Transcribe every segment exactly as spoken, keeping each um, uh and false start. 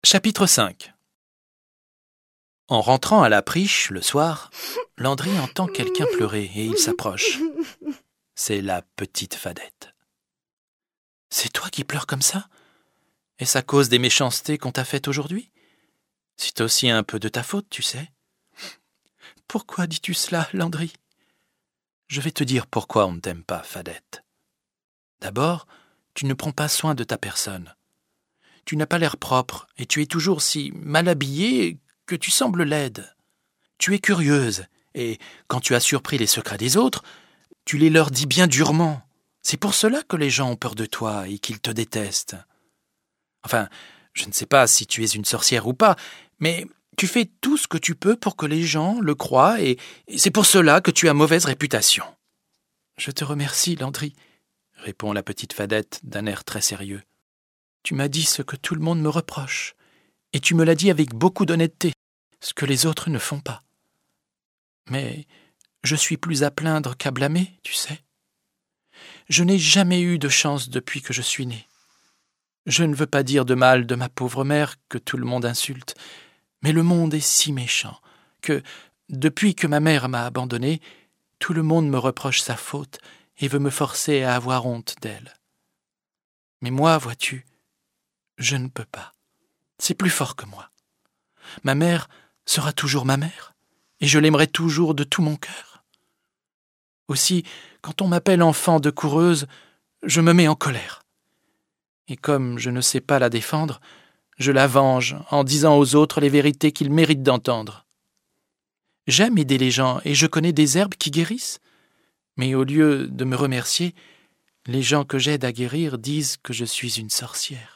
Chapitre cinq. En rentrant à la Priche, le soir, Landry entend quelqu'un pleurer et il s'approche. C'est la petite Fadette. « C'est toi qui pleures comme ça ? Est-ce à cause des méchancetés qu'on t'a faites aujourd'hui ? C'est aussi un peu de ta faute, tu sais. » »« Pourquoi dis-tu cela, Landry ? » ?»« Je vais te dire pourquoi on ne t'aime pas, Fadette. D'abord, tu ne prends pas soin de ta personne. Tu n'as pas l'air propre et tu es toujours si mal habillée que tu sembles laide. Tu es curieuse et, quand tu as surpris les secrets des autres, tu les leur dis bien durement. C'est pour cela que les gens ont peur de toi et qu'ils te détestent. Enfin, je ne sais pas si tu es une sorcière ou pas, mais tu fais tout ce que tu peux pour que les gens le croient et, et c'est pour cela que tu as mauvaise réputation. « Je te remercie, Landry, » répond la petite Fadette d'un air très sérieux. « Tu m'as dit ce que tout le monde me reproche, et tu me l'as dit avec beaucoup d'honnêteté, ce que les autres ne font pas. Mais je suis plus à plaindre qu'à blâmer, tu sais. Je n'ai jamais eu de chance depuis que je suis né. Je ne veux pas dire de mal de ma pauvre mère que tout le monde insulte, mais le monde est si méchant que, depuis que ma mère m'a abandonné, tout le monde me reproche sa faute et veut me forcer à avoir honte d'elle. Mais moi, vois-tu, je ne peux pas. C'est plus fort que moi. Ma mère sera toujours ma mère, et je l'aimerai toujours de tout mon cœur. Aussi, quand on m'appelle enfant de coureuse, je me mets en colère. Et comme je ne sais pas la défendre, je la venge en disant aux autres les vérités qu'ils méritent d'entendre. J'aime aider les gens et je connais des herbes qui guérissent. Mais au lieu de me remercier, les gens que j'aide à guérir disent que je suis une sorcière.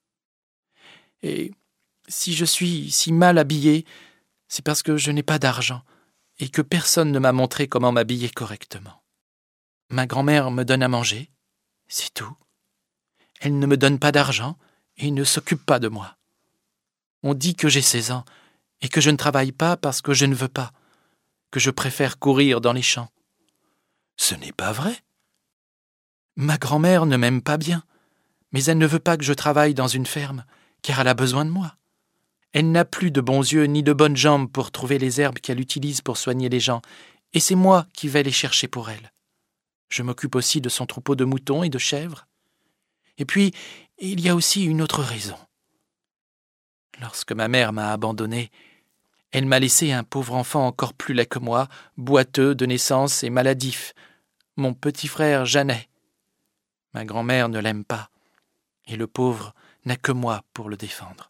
Et si je suis si mal habillée, c'est parce que je n'ai pas d'argent et que personne ne m'a montré comment m'habiller correctement. Ma grand-mère me donne à manger, c'est tout. Elle ne me donne pas d'argent et ne s'occupe pas de moi. On dit que j'ai seize ans et que je ne travaille pas parce que je ne veux pas, que je préfère courir dans les champs. Ce n'est pas vrai. Ma grand-mère ne m'aime pas bien, mais elle ne veut pas que je travaille dans une ferme, car elle a besoin de moi. Elle n'a plus de bons yeux ni de bonnes jambes pour trouver les herbes qu'elle utilise pour soigner les gens, et c'est moi qui vais les chercher pour elle. Je m'occupe aussi de son troupeau de moutons et de chèvres. Et puis, il y a aussi une autre raison. Lorsque ma mère m'a abandonné, elle m'a laissé un pauvre enfant encore plus laid que moi, boiteux de naissance et maladif, mon petit frère Jeannet. Ma grand-mère ne l'aime pas, et le pauvre n'a que moi pour le défendre.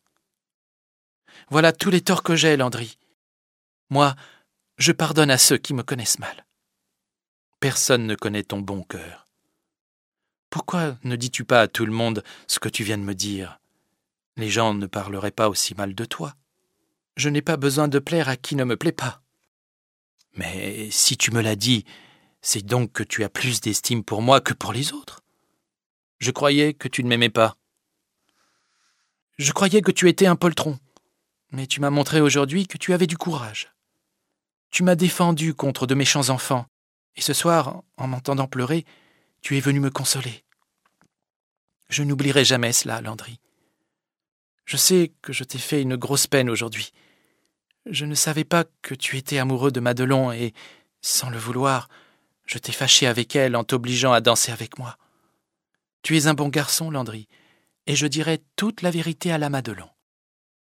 Voilà tous les torts que j'ai, Landry. Moi, je pardonne à ceux qui me connaissent mal. Personne ne connaît ton bon cœur. Pourquoi ne dis-tu pas à tout le monde ce que tu viens de me dire ? Les gens ne parleraient pas aussi mal de toi. Je n'ai pas besoin de plaire à qui ne me plaît pas. Mais si tu me l'as dit, c'est donc que tu as plus d'estime pour moi que pour les autres. Je croyais que tu ne m'aimais pas. Je croyais que tu étais un poltron. Mais tu m'as montré aujourd'hui que tu avais du courage. Tu m'as défendu contre de méchants enfants, et ce soir, en m'entendant pleurer, tu es venu me consoler. Je n'oublierai jamais cela, Landry. Je sais que je t'ai fait une grosse peine aujourd'hui. Je ne savais pas que tu étais amoureux de Madelon et, sans le vouloir, je t'ai fâché avec elle en t'obligeant à danser avec moi. Tu es un bon garçon, Landry, et je dirai toute la vérité à la Madelon.